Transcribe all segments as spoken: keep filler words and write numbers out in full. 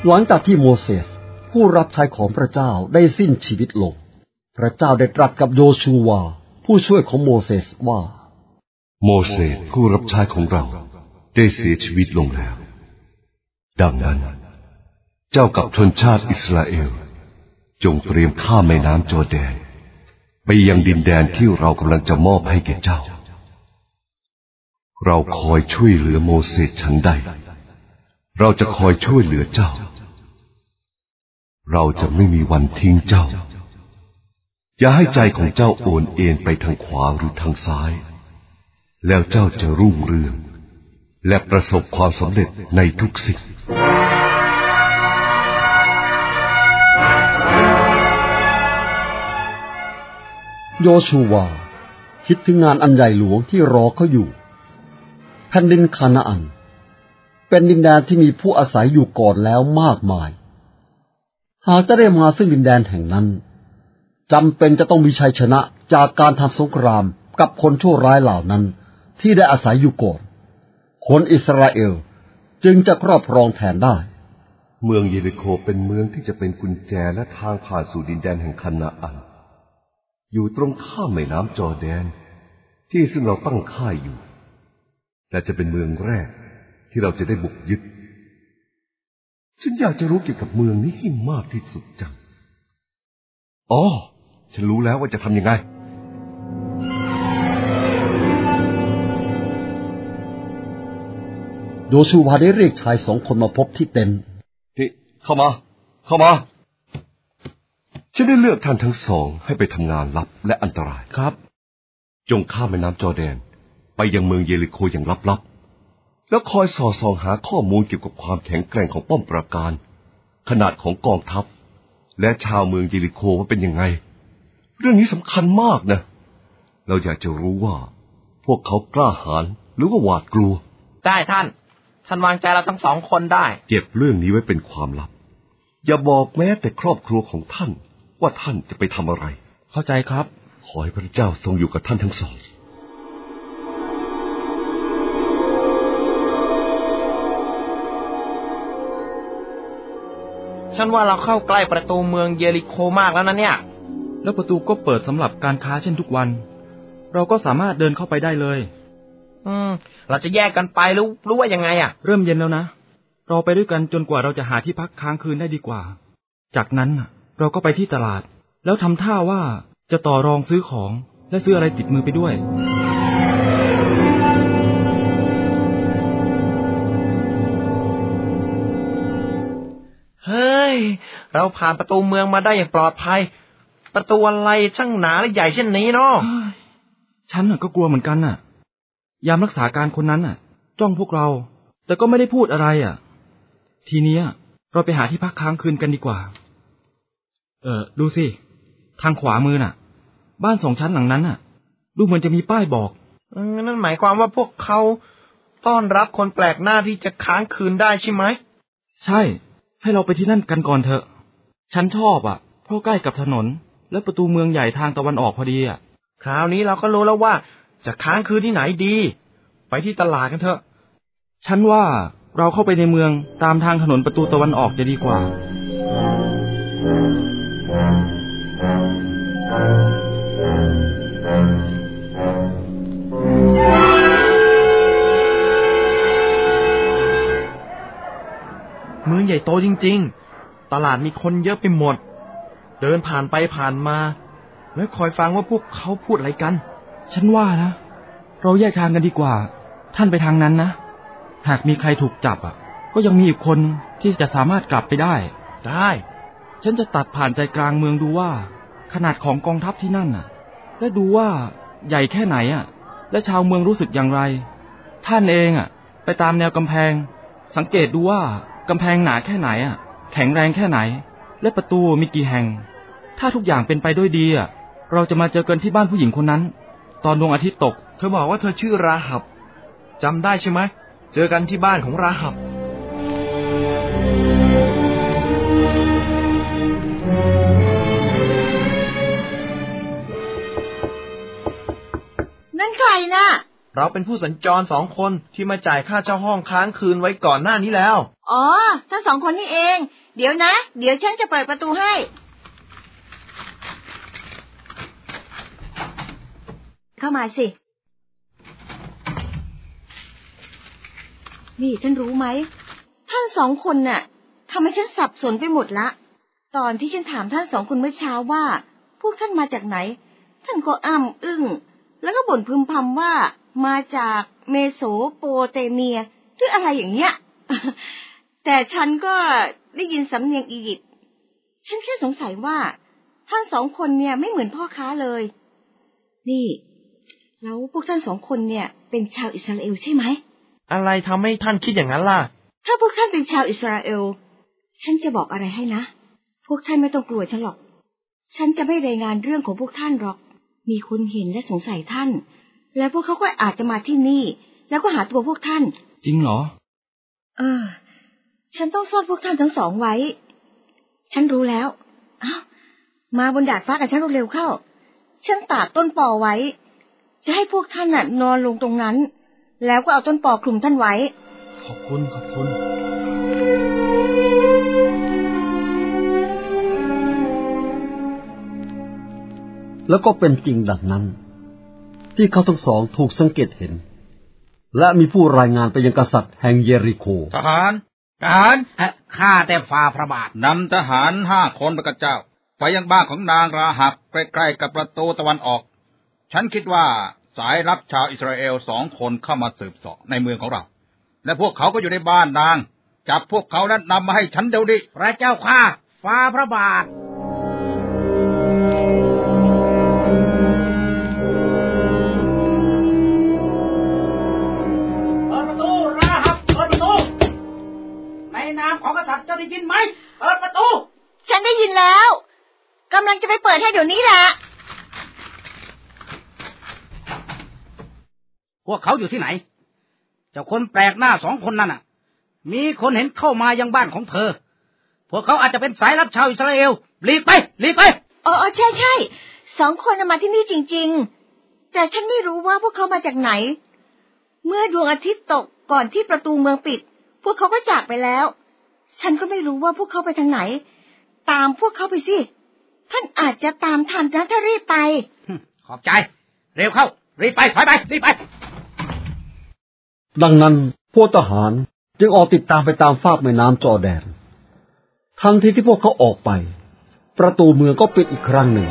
หลังจากที่โมเสสผู้รับใช้ของพระเจ้าได้สิ้นชีวิตลงพระเจ้าได้ตรัสกับโยชูวาผู้ช่วยของโมเสสว่าโมเสสผู้รับใช้ของเราได้เสียชีวิตลงแล้วดังนั้นเจ้ากับชนชาติอิสราเอลจงเตรียมข้ามแม่น้ำจอร์แดนไปยังดินแดนที่เรากำลังจะมอบให้แก่เจ้าเราคอยช่วยเหลือโมเสสฉันใดเราจะคอยช่วยเหลือเจ้าเราจะไม่มีวันทิ้งเจ้าอย่าให้ใจของเจ้าโอนเอ็นไปทางขวาหรือทางซ้ายแล้วเจ้าจะรุ่งเรืองและประสบความสำเร็จในทุกสิ่งโยชูวาคิดถึงงานอันใหญ่หลวงที่รอเขาอยู่แผ่นดินคานาอันเป็นดินแดนที่มีผู้อาศัยอยู่ก่อนแล้วมากมายหากจะได้มาซึ่งดินแดนแห่งนั้นจำเป็นจะต้องมีชัยชนะจากการทำสงครามกับคนชั่วร้ายเหล่านั้นที่ได้อาศัยอยู่ก่อนคนอิสราเอลจึงจะครอบครองแทนได้เมืองเยริโคเป็นเมืองที่จะเป็นกุญแจและทางผ่านสู่ดินแดนแห่งคานาอันอยู่ตรงข้ามแม่น้ำจอร์แดนที่ซึ่งเราตั้งค่ายอยู่และจะเป็นเมืองแรกที่เราจะได้บุกยึดฉันอยากจะรู้เกี่ยวกับเมืองนี้ให้มากที่สุดจังอ๋อฉันรู้แล้วว่าจะทำยังไงโยชูวาได้เรียกชายสองคนมาพบที่เต็นท์ที่เข้ามาเข้ามาฉันได้เลือกท่านทั้งสองให้ไปทำงานลับและอันตรายครับจงข้ามแม่น้ำจอร์แดนไปยังเมืองเยริโคอย่างลับๆแล้วคอยสอดส่องหาข้อมูลเกี่ยวกับความแข็งแกร่งของป้อมปราการขนาดของกองทัพและชาวเมืองเยริโคว่าเป็นยังไงเรื่องนี้สำคัญมากนะเราอยากจะรู้ว่าพวกเขากล้าหาญหรือว่าหวาดกลัวได้ท่านท่านวางใจเราทั้งสองคนได้เก็บเรื่องนี้ไว้เป็นความลับอย่าบอกแม้แต่ครอบครัวของท่านว่าท่านจะไปทำอะไรเข้าใจครับขอให้พระเจ้าทรงอยู่กับท่านทั้งสองฉันว่าเราเข้าใกล้ประตูเมืองเยริโคมากแล้วนะเนี่ยแล้วประตูก็เปิดสำหรับการค้าเช่นทุกวันเราก็สามารถเดินเข้าไปได้เลยอืมเราจะแยกกันไปหรือรู้ว่ายังไงอ่ะเริ่มเย็นแล้วนะเราไปด้วยกันจนกว่าเราจะหาที่พักค้างคืนได้ดีกว่าจากนั้นเราก็ไปที่ตลาดแล้วทำท่าว่าจะต่อรองซื้อของและซื้ออะไรติดมือไปด้วยเฮ้ยเราผ่านประตูเมืองมาได้อย่างปลอดภัยประตูอะไรช่างหนาและใหญ่เช่นนี้เนาะฉันก็กลัวเหมือนกันน่ะยามรักษาการคนนั้นน่ะจ้องพวกเราแต่ก็ไม่ได้พูดอะไรอ่ะทีนี้เราไปหาที่พักค้างคืนกันดีกว่าเออดูสิทางขวามือน่ะบ้านสองชั้นหลังนั้นน่ะดูเหมือนจะมีป้ายบอกนั่นหมายความว่าพวกเขาต้อนรับคนแปลกหน้าที่จะค้างคืนได้ใช่ไหมใช่ให้เราไปที่นั่นกันก่อนเถอะฉันชอบอ่ะเพราะใกล้กับถนนและประตูเมืองใหญ่ทางตะวันออกพอดีอ่ะคราวนี้เราก็รู้แล้วว่าจะค้างคืนที่ไหนดีไปที่ตลาดกันเถอะฉันว่าเราเข้าไปในเมืองตามทางถนนประตูตะวันออกจะดีกว่าเมืองใหญ่โตจริงๆตลาดมีคนเยอะไปหมดเดินผ่านไปผ่านมาแล้วคอยฟังว่าพวกเขาพูดอะไรกันฉันว่านะเราแยกทางกันดีกว่าท่านไปทางนั้นนะหากมีใครถูกจับอ่ะก็ยังมีอีกคนที่จะสามารถกลับไปได้ได้ฉันจะตัดผ่านใจกลางเมืองดูว่าขนาดของกองทัพที่นั่นน่ะและดูว่าใหญ่แค่ไหนอ่ะและชาวเมืองรู้สึกอย่างไรท่านเองอ่ะไปตามแนวกำแพงสังเกตดูว่ากำแพงหนาแค่ไหนอ่ะแข็งแรงแค่ไหนและประตูมีกี่แห่งถ้าทุกอย่างเป็นไปด้วยดีอ่ะเราจะมาเจอกันที่บ้านผู้หญิงคนนั้นตอนดวงอาทิตย์ตกเธอบอกว่าเธอชื่อราหับจำได้ใช่ไหมเจอกันที่บ้านของราหับนั่นใครน่ะเราเป็นผู้สัญจรสองคนที่มาจ่ายค่าเช่าห้องค้างคืนไว้ก่อนหน้านี้แล้วอ๋อทั้งสองคนนี่เองเดี๋ยวนะเดี๋ยวฉันจะเปิดประตูให้เข้ามาสินี่ท่านรู้ไหมท่านสองคนน่ะทำให้ฉันสับสนไปหมดละตอนที่ฉันถามท่านสองคนเมื่อเช้าว่าพวกท่านมาจากไหนท่านก็อ้ำอึ้งแล้วก็บ่นพึมพำว่ามาจากเมโสโปเตเมียหรืออะไรอย่างเนี้ย แต่ฉันก็ได้ยินสำเนียงอียิปต์ฉันแค่สงสัยว่าท่านสองคนเนี่ยไม่เหมือนพ่อค้าเลยนี่แล้วพวกท่านสองคนเนี่ยเป็นชาวอิสราเอลใช่ไหมอะไรทำให้ท่านคิดอย่างนั้นล่ะถ้าพวกท่านเป็นชาวอิสราเอลฉันจะบอกอะไรให้นะพวกท่านไม่ต้องกลัวฉันหรอกฉันจะไม่รายงานเรื่องของพวกท่านหรอกมีคนเห็นและสงสัยท่านและพวกเขาก็อาจจะมาที่นี่แล้วก็หาตัวพวกท่านจริงเหรอเออฉันต้องซ่อนพวกท่านทั้งสองไว้ฉันรู้แล้วอ้าวมาบนดาดฟ้ากับฉันเร็วๆเข้าฉันตัดต้นปอไว้จะให้พวกท่านน่ะนอนลงตรงนั้นแล้วก็เอาต้นปอคลุมท่านไว้ขอบคุณขอบคุณแล้วก็เป็นจริงดังนั้นที่เขาทั้งสองถูกสังเกตเห็นและมีผู้รายงานไปยังกษัตริย์แห่งเยริโคทหารทหารข้าแต่ฝ่าพระบาทนำทหารห้าคนพระเจ้าไปยังบ้านของนางราหับใกล้ๆกับประตูตะวันออกฉันคิดว่าสายลับชาวอิสราเอลสองคนเข้ามาสืบเสาะในเมืองของเราและพวกเขาก็อยู่ในบ้านนางจับพวกเขาและนำมาให้ฉันเดี๋ยวนี้พระเจ้าข้าฝ่าพระบาทเปิดประตูราหับเปิดประตูในนามของกษัตริย์เจ้าได้ยินไหมเปิดประตูฉันได้ยินแล้วกำลังจะไปเปิดให้เดี๋ยวนี้แหละพวกเขาอยู่ที่ไหนเจ้าคนแปลกหน้าสองคนนั่นน่ะมีคนเห็นเข้ามายังบ้านของเธอพวกเขาอาจจะเป็นสายลับชาวอิสราเอลหลีกไปหลีกไปอ๋อใช่ใช่สองคนมาที่นี่จริงๆแต่ฉันไม่รู้ว่าพวกเขามาจากไหนเมื่อดวงอาทิตย์ตกก่อนที่ประตูเมืองปิดพวกเขาก็จากไปแล้วฉันก็ไม่รู้ว่าพวกเขาไปทางไหนตามพวกเขาไปสิท่านอาจจะตามทันนะถ้ารีบไปขอบใจเร็วเข้ารีบไปถอยไปรีบไปดังนั้นพวกทหารจึงออกติดตามไปตามฟากแม่น้ำจอร์แดนทันทีที่พวกเขาออกไปประตูเมืองก็ปิดอีกครั้งหนึ่ง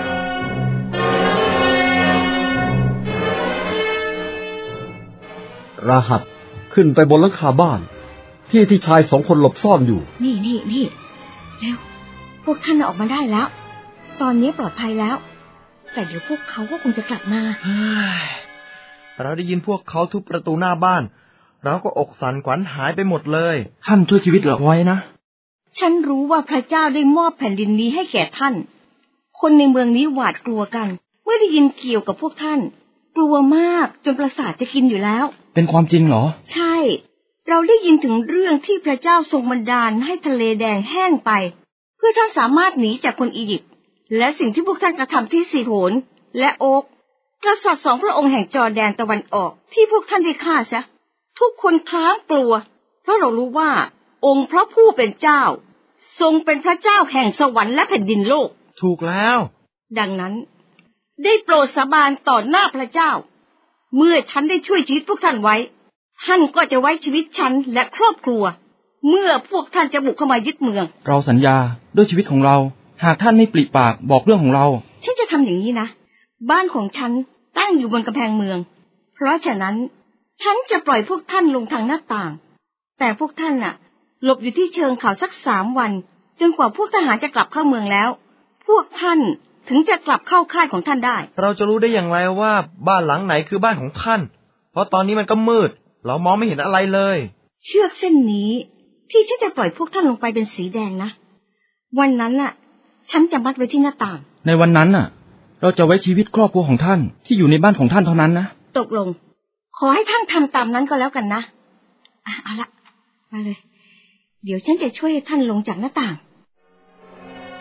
ราหับขึ้นไปบนหลังคาบ้านที่ที่ชายสองคนหลบซ่อนอยู่นี่นี่นี่เร็วพวกท่านออกมาได้แล้วตอนนี้ปลอดภัยแล้วแต่เดี๋ยวพวกเขาก็คงจะกลับมาเราได้ยินพวกเขาทุบประตูหน้าบ้านเราก็อกสั่นขวัญหายไปหมดเลยท่านช่วยชีวิตเราไว้นะฉันรู้ว่าพระเจ้าได้มอบแผ่นดินนี้ให้แก่ท่านคนในเมืองนี้หวาดกลัวกันเมื่อได้ยินเกี่ยวกับพวกท่านกลัวมากจนประสาทจะกินอยู่แล้วเป็นความจริงเหรอใช่เราได้ยินถึงเรื่องที่พระเจ้าทรงบันดาลให้ทะเลแดงแห้งไปเพื่อท่านสามารถหนีจากคนอียิปต์และสิ่งที่พวกท่านกระทำที่สีโหนและโอ๊กกษัตริย์สองพระองค์แห่งจอร์แดนตะวันออกที่พวกท่านได้ฆ่าซะทุกคนคล้างกลัวเพราะเรารู้ว่าองค์พระผู้เป็นเจ้าทรงเป็นพระเจ้าแห่งสวรรค์และแผ่นดินโลกถูกแล้วดังนั้นได้โปรดสาบานต่อหน้าพระเจ้าเมื่อฉันได้ช่วยชีวิตพวกท่านไว้ท่านก็จะไว้ชีวิตฉันและครอบครัวเมื่อพวกท่านจะบุกเข้ามายึดเมืองเราสัญญาด้วยชีวิตของเราหากท่านไม่ปริปากบอกเรื่องของเราฉันจะทำอย่างนี้นะบ้านของฉันตั้งอยู่บนกำแพงเมืองเพราะฉะนั้นฉันจะปล่อยพวกท่านลงทางหน้าต่างแต่พวกท่านน่ะหลบอยู่ที่เชิงเขาสักสามวันจนกว่าพวกทหารจะกลับเข้าเมืองแล้วพวกท่านถึงจะกลับเข้าค่ายของท่านได้เราจะรู้ได้อย่างไรว่าบ้านหลังไหนคือบ้านของท่านเพราะตอนนี้มันก็มืดเรามองไม่เห็นอะไรเลยเชือกเส้นนี้ที่ฉันจะปล่อยพวกท่านลงไปเป็นสีแดงนะวันนั้นน่ะฉันจะมัดไว้ที่หน้าต่างในวันนั้นน่ะเราจะไว้ชีวิตครอบครัวของท่านที่อยู่ในบ้านของท่านเท่านั้นนะตกลงขอให้ท่านทำตามนั้นก็แล้วกันนะอ่ะเอาละมาเลยเดี๋ยวฉันจะช่วยท่านลงจากหน้าต่าง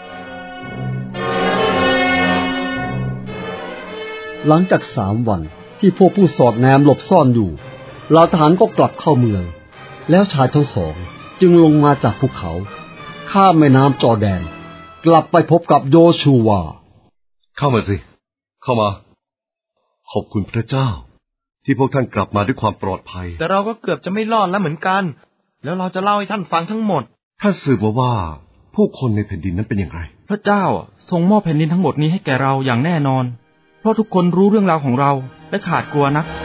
หลังจากสามวันที่พวกผู้สอดแนมหลบซ่อนอยู่เหล่าทหารก็กลับเข้าเมืองแล้วชายทั้งสองจึงลงมาจากภูเขาข้ามแม่น้ำจอร์แดนกลับไปพบกับโยชูวาเข้ามาสิเข้ามาขอบคุณพระเจ้าที่พวกท่านกลับมาด้วยความปลอดภัยแต่เราก็เกือบจะไม่รอดแล้วเหมือนกันแล้วเราจะเล่าให้ท่านฟังทั้งหมดท่านสืบมาว่าผู้คนในแผ่นดินนั้นเป็นอย่างไรพระเจ้าทรงมอบแผ่นดินทั้งหมดนี้ให้แก่เราอย่างแน่นอนเพราะทุกคนรู้เรื่องราวของเราและขาดกลัวนัก